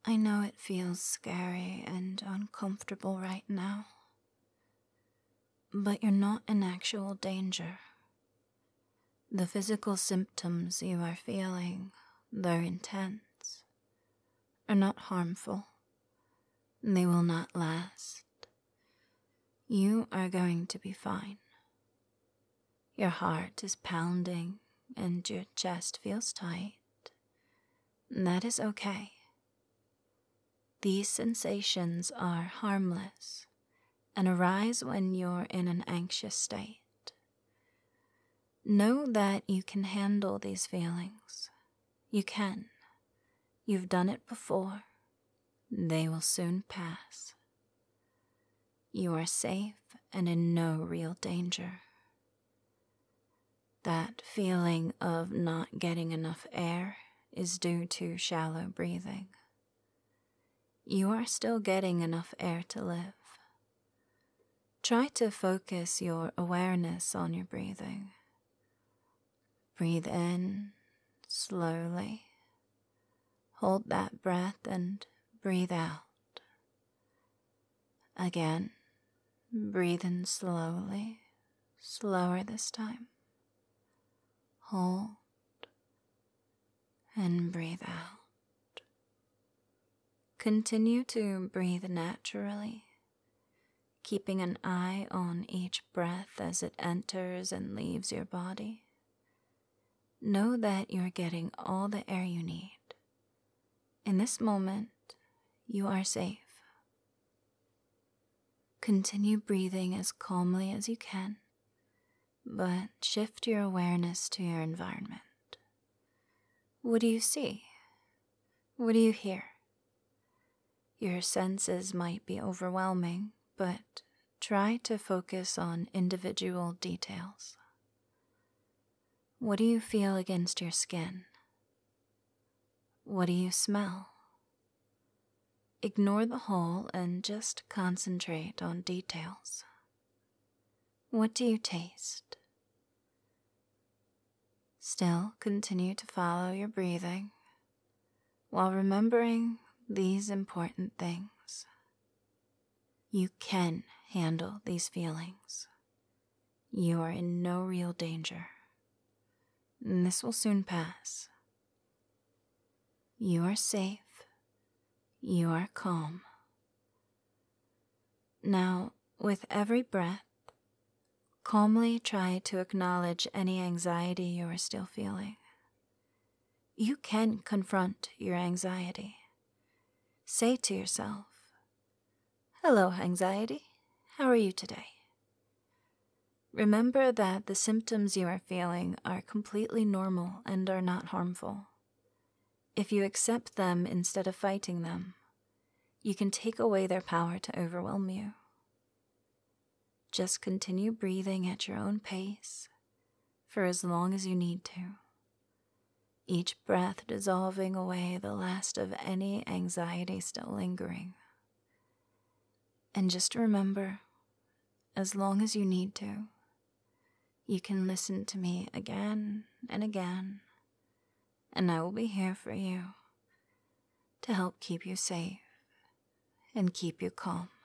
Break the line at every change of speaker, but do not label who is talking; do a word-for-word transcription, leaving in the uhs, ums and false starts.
I know it feels scary and uncomfortable right now, but you're not in actual danger. The physical symptoms you are feeling, though intense, are not harmful. They will not last. You are going to be fine. Your heart is pounding and your chest feels tight. That is okay. These sensations are harmless and arise when you're in an anxious state. Know that you can handle these feelings. You can. You've done it before. They will soon pass. You are safe and in no real danger. That feeling of not getting enough air is due to shallow breathing. You are still getting enough air to live. Try to focus your awareness on your breathing. Breathe in slowly. Hold that breath and breathe out. Again, breathe in slowly, slower this time. Hold and breathe out. Continue to breathe naturally, keeping an eye on each breath as it enters and leaves your body. Know that you're getting all the air you need. In this moment, you are safe. Continue breathing as calmly as you can, but shift your awareness to your environment. What do you see? What do you hear? Your senses might be overwhelming, but try to focus on individual details. What do you feel against your skin? What do you smell? Ignore the whole and just concentrate on details. What do you taste? Still continue to follow your breathing while remembering these important things. You can handle these feelings. You are in no real danger. And this will soon pass. You are safe. You are calm. Now, with every breath, calmly try to acknowledge any anxiety you are still feeling. You can confront your anxiety. Say to yourself, "Hello, anxiety. How are you today?" Remember that the symptoms you are feeling are completely normal and are not harmful. If you accept them instead of fighting them, you can take away their power to overwhelm you. Just continue breathing at your own pace for as long as you need to, each breath dissolving away the last of any anxiety still lingering. And just remember, as long as you need to, you can listen to me again and again, and I will be here for you to help keep you safe and keep you calm.